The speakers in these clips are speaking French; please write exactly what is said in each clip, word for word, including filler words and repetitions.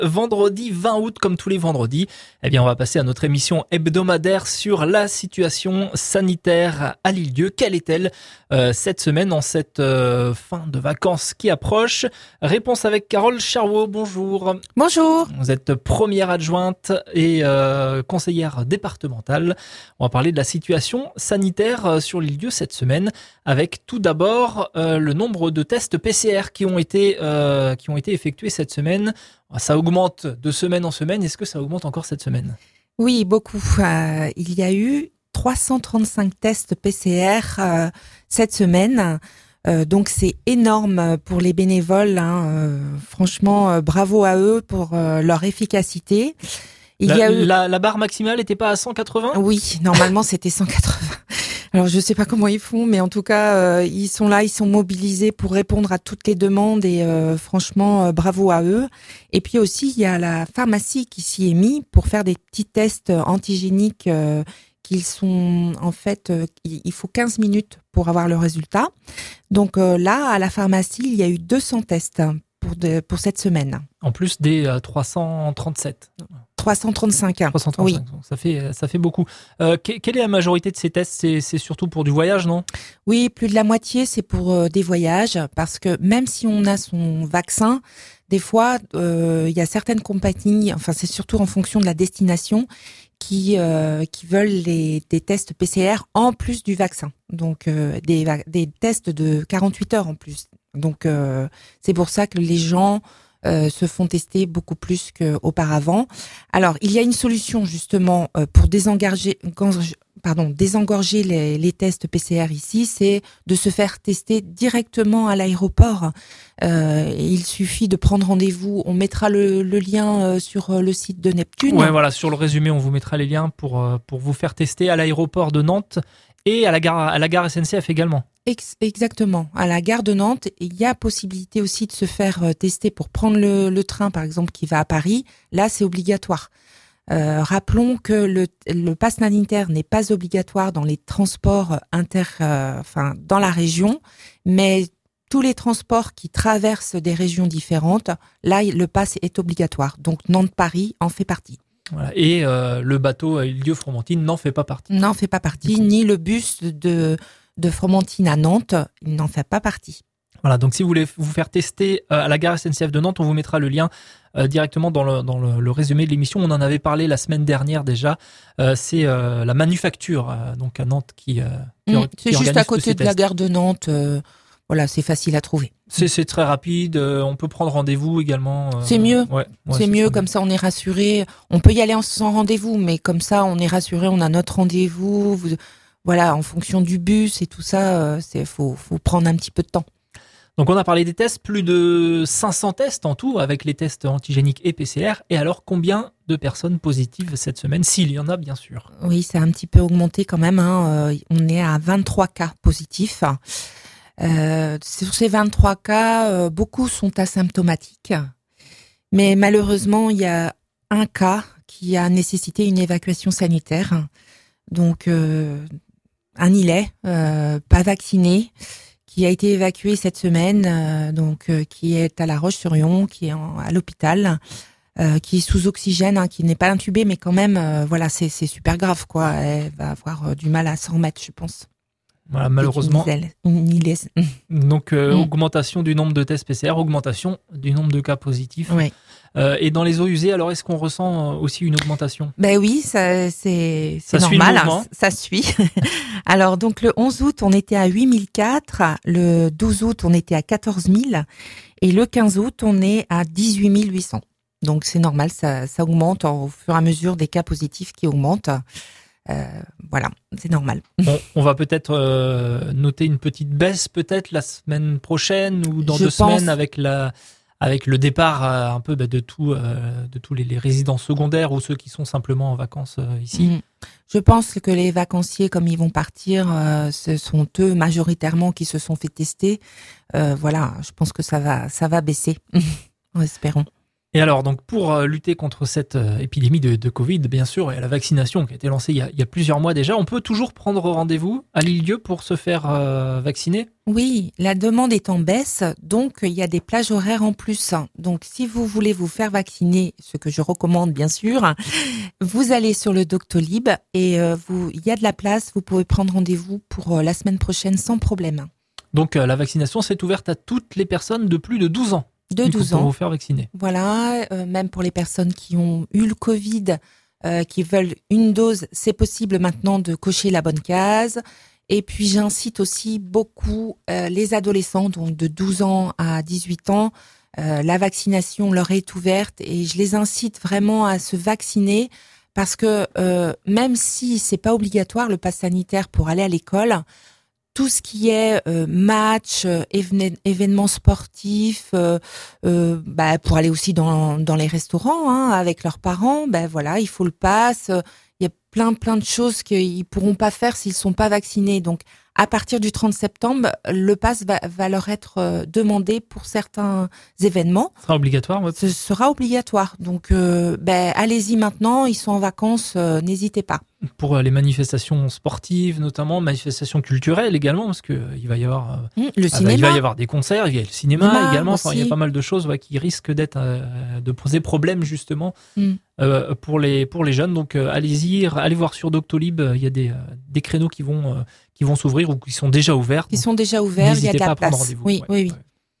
vendredi vingt août, comme tous les vendredis, eh bien, on va passer à notre émission hebdomadaire sur la situation sanitaire à l'Île-d'Yeu. Quelle est-elle euh, cette semaine, en cette euh, fin de vacances qui approche? Réponse avec Carole Charlot. Bonjour. Bonjour. Vous êtes première adjointe et euh, conseillère départementale. On va parler de la situation sanitaire sur l'Île-d'Yeu cette semaine, avec tout d'abord euh, le nombre de tests P C R qui ont été euh, qui ont été effectués cette semaine. Ça augmente de semaine en semaine. Est-ce que ça augmente encore cette semaine? Oui, beaucoup. Euh, il y a eu trois cent trente-cinq tests P C R euh, cette semaine. Euh, donc c'est énorme pour les bénévoles. Hein. Euh, franchement, euh, bravo à eux pour euh, leur efficacité. Il la, y a eu... la, la barre maximale n'était pas à cent quatre-vingts? Oui, normalement c'était cent quatre-vingts. Alors je sais pas comment ils font, mais en tout cas euh, ils sont là, ils sont mobilisés pour répondre à toutes les demandes et euh, franchement euh, bravo à eux. Et puis aussi il y a la pharmacie qui s'y est mise pour faire des petits tests antigéniques euh, qu'ils sont en fait euh, il faut quinze minutes pour avoir le résultat. Donc euh, là à la pharmacie il y a eu deux cents tests pour de, pour cette semaine. En plus des euh, trois cent trente-sept. trois cent trente-cinq. trois cent trente-cinq, oui. Ça fait, ça fait beaucoup. Euh, quelle est la majorité de ces tests? c'est, c'est surtout pour du voyage, non? Oui, plus de la moitié, c'est pour euh, des voyages, parce que même si on a son vaccin, des fois, euh, il y a certaines compagnies, enfin c'est surtout en fonction de la destination, qui euh, qui veulent les, des tests P C R en plus du vaccin. Donc euh, des, des tests de quarante-huit heures en plus. Donc euh, c'est pour ça que les gens Euh, se font tester beaucoup plus qu'auparavant. Alors, il y a une solution justement euh, pour désengorger, pardon, désengorger les, les tests P C R ici, c'est de se faire tester directement à l'aéroport. Euh, il suffit de prendre rendez-vous. On mettra le, le lien euh, sur le site de Neptune. Ouais, voilà, sur le résumé, on vous mettra les liens pour euh, pour vous faire tester à l'aéroport de Nantes et à la gare à la gare S N C F également. Exactement. À la gare de Nantes, il y a possibilité aussi de se faire tester pour prendre le, le train, par exemple, qui va à Paris. Là, c'est obligatoire. Euh, rappelons que le, le pass sanitaire n'est pas obligatoire dans les transports inter, euh, enfin, dans la région, mais tous les transports qui traversent des régions différentes, là, le pass est obligatoire. Donc, Nantes-Paris en fait partie. Voilà. Et euh, le bateau Île-d'Yeu-Fromentine n'en fait pas partie. N'en fait pas partie, ni le bus de de Fromentine à Nantes, il n'en fait pas partie. Voilà, donc si vous voulez vous faire tester à la gare S N C F de Nantes, on vous mettra le lien euh, directement dans, le, dans le, le résumé de l'émission. On en avait parlé la semaine dernière déjà. Euh, c'est euh, la manufacture euh, donc à Nantes qui, euh, qui, mmh, qui c'est juste à côté de tests. la gare de Nantes. Euh, voilà, c'est facile à trouver. C'est, c'est très rapide. Euh, on peut prendre rendez-vous également. Euh, c'est mieux. Ouais, ouais, c'est mieux comme ça, on est rassuré. On peut y aller sans rendez-vous, mais comme ça, on est rassuré. On a notre rendez-vous. Vous, Voilà, en fonction du bus et tout ça, c'est faut faut prendre un petit peu de temps. Donc on a parlé des tests, plus de cinq cents tests en tout avec les tests antigéniques et P C R. Et alors combien de personnes positives cette semaine, s'il y en a bien sûr? Oui, ça a un petit peu augmenté quand même. Hein. On est à vingt-trois cas positifs. Euh, sur ces vingt-trois cas, beaucoup sont asymptomatiques. Mais malheureusement, il y a un cas qui a nécessité une évacuation sanitaire. Donc euh, un Ilais, euh, pas vacciné, qui a été évacué cette semaine, euh, donc euh, qui est à La Roche-sur-Yon, qui est en, à l'hôpital, euh, qui est sous oxygène, hein, qui n'est pas intubé, mais quand même, euh, voilà, c'est, c'est super grave, quoi. Elle va avoir euh, du mal à s'en remettre, je pense. Voilà, malheureusement. Une Ilais. Donc euh, mmh. augmentation du nombre de tests P C R, augmentation du nombre de cas positifs. Oui. Euh, et dans les eaux usées, alors est-ce qu'on ressent aussi une augmentation? Ben oui, ça, c'est, c'est ça normal, suit le hein, ça suit. Alors donc le onze août, on était à huit mille quatre, le douze août, on était à quatorze mille et le quinze août, on est à dix-huit mille huit cents. Donc c'est normal, ça, ça augmente au fur et à mesure des cas positifs qui augmentent. Euh, voilà, c'est normal. On, on va peut-être euh, noter une petite baisse peut-être la semaine prochaine ou dans Je deux pense... semaines avec la avec le départ euh, un peu bah, de tout euh, de tous les, les résidents secondaires ou ceux qui sont simplement en vacances euh, ici. Mmh. Je pense que les vacanciers, comme ils vont partir, euh, ce sont eux majoritairement qui se sont fait tester. Euh, voilà, je pense que ça va ça va baisser. Espérons. Et alors, donc, pour euh, lutter contre cette euh, épidémie de, de Covid, bien sûr, et la vaccination qui a été lancée il y a, il y a plusieurs mois déjà, on peut toujours prendre rendez-vous à l'île-dieu pour se faire euh, vacciner ? Oui, la demande est en baisse, donc il y a des plages horaires en plus. Donc si vous voulez vous faire vacciner, ce que je recommande bien sûr, vous allez sur le Doctolib et euh, vous, il y a de la place, vous pouvez prendre rendez-vous pour euh, la semaine prochaine sans problème. Donc, euh, la vaccination, c'est ouverte à toutes les personnes de plus de douze ans. De douze pour ans. vous faire vacciner. Voilà, euh, même pour les personnes qui ont eu le Covid, euh, qui veulent une dose, c'est possible maintenant de cocher la bonne case. Et puis j'incite aussi beaucoup euh, les adolescents, donc de douze ans à dix-huit ans, euh, la vaccination leur est ouverte et je les incite vraiment à se vacciner parce que euh, même si c'est pas obligatoire le pass sanitaire pour aller à l'école, tout ce qui est euh, match, euh, évén- événements sportifs, euh, euh, bah, pour aller aussi dans, dans les restaurants hein, avec leurs parents, ben voilà, il faut le pass. Il y a plein plein de choses qu'ils pourront pas faire s'ils sont pas vaccinés. Donc à partir du trente septembre, le pass va, va leur être euh, demandé pour certains événements. Ce sera obligatoire, ouais. Ce sera obligatoire. Donc euh, ben allez-y maintenant, ils sont en vacances, euh, n'hésitez pas. Pour euh, les manifestations sportives, notamment manifestations culturelles également, parce que euh, il va y avoir euh, Mmh, le ah cinéma. bah, il va y avoir des concerts, il y a le cinéma Cinéma également. Enfin, il y a aussi. pas mal de choses ouais, qui risquent d'être euh, de poser problème justement Mmh. euh, pour les pour les jeunes. Donc euh, allez-y, allez voir sur Doctolib, euh, il y a des euh, des créneaux qui vont euh, qui vont s'ouvrir ou qui sont déjà ouverts. Qui Donc, sont déjà ouverts, il y a n'hésitez de pas la à prendre place. rendez-vous. Oui, Ouais, oui, oui. ouais.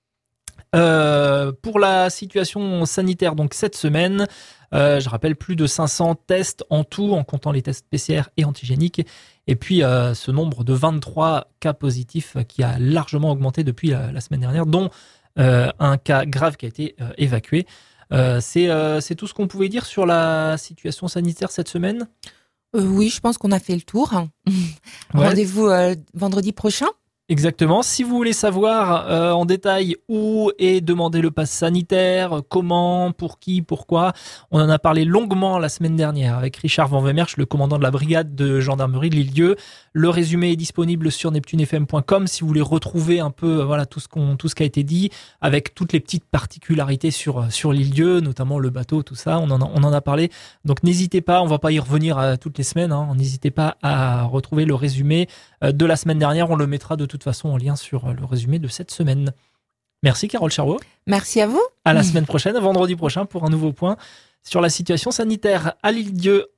Euh, pour la situation sanitaire, donc cette semaine, euh, je rappelle plus de cinq cents tests en tout, en comptant les tests P C R et antigéniques. Et puis euh, ce nombre de vingt-trois cas positifs qui a largement augmenté depuis la, la semaine dernière, dont euh, un cas grave qui a été euh, évacué. Euh, c'est, euh, c'est tout ce qu'on pouvait dire sur la situation sanitaire cette semaine. Euh, oui, je pense qu'on a fait le tour. Ouais. Rendez-vous euh, vendredi prochain. Exactement. Si vous voulez savoir euh, en détail où est demandé le pass sanitaire, comment, pour qui, pourquoi, on en a parlé longuement la semaine dernière avec Richard Van Wemersch, le commandant de la brigade de gendarmerie de l'île-dieu. Le résumé est disponible sur neptune f m point com si vous voulez retrouver un peu euh, voilà tout ce qu'on tout ce qui a été dit avec toutes les petites particularités sur sur l'île-dieu, notamment le bateau, tout ça. On en a, on en a parlé. Donc n'hésitez pas, on va pas y revenir euh, toutes les semaines. Hein, n'hésitez pas à retrouver le résumé euh, de la semaine dernière. On le mettra de toute façon en lien sur le résumé de cette semaine. Merci Carole Charlot. Merci à vous. À la semaine prochaine, vendredi prochain, pour un nouveau point sur la situation sanitaire à l'île-dieu